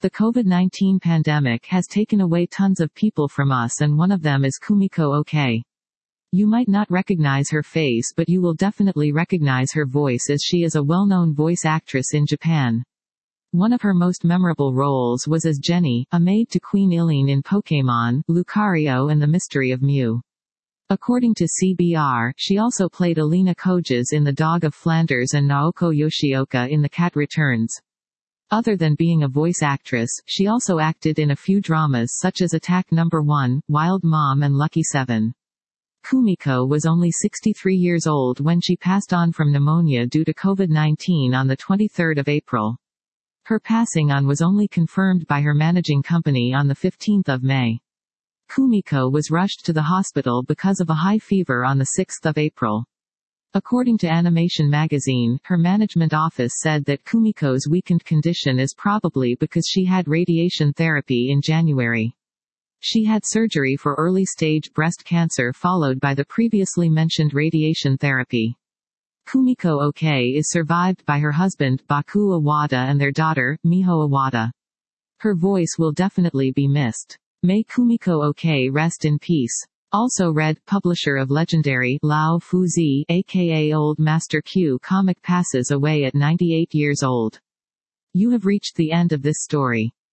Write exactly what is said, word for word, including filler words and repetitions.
The COVID nineteen pandemic has taken away tons of people from us, and one of them is Kumiko Oka. You might not recognize her face, but you will definitely recognize her voice, as she is a well-known voice actress in Japan. One of her most memorable roles was as Jenny, a maid to Queen Eileen in Pokémon, Lucario and the Mystery of Mew. According to C B R, she also played Alina Kojas in The Dog of Flanders and Naoko Yoshioka in The Cat Returns. Other than being a voice actress, she also acted in a few dramas such as Attack Number one, Wild Mom and Lucky Seven. Kumiko was only sixty-three years old when she passed on from pneumonia due to COVID nineteen on the twenty-third of April. Her passing on was only confirmed by her managing company on the fifteenth of May. Kumiko was rushed to the hospital because of a high fever on the sixth of April. According to Animation Magazine, her management office said that Kumiko's weakened condition is probably because she had radiation therapy in January. She had surgery for early-stage breast cancer followed by the previously mentioned radiation therapy. Kumiko Oka is survived by her husband, Baku Iwata, and their daughter, Miho Iwata. Her voice will definitely be missed. May Kumiko Oka rest in peace. Also read, publisher of legendary Lao Fuzi, aka Old Master Q comic passes away at ninety-eight years old. You have reached the end of this story.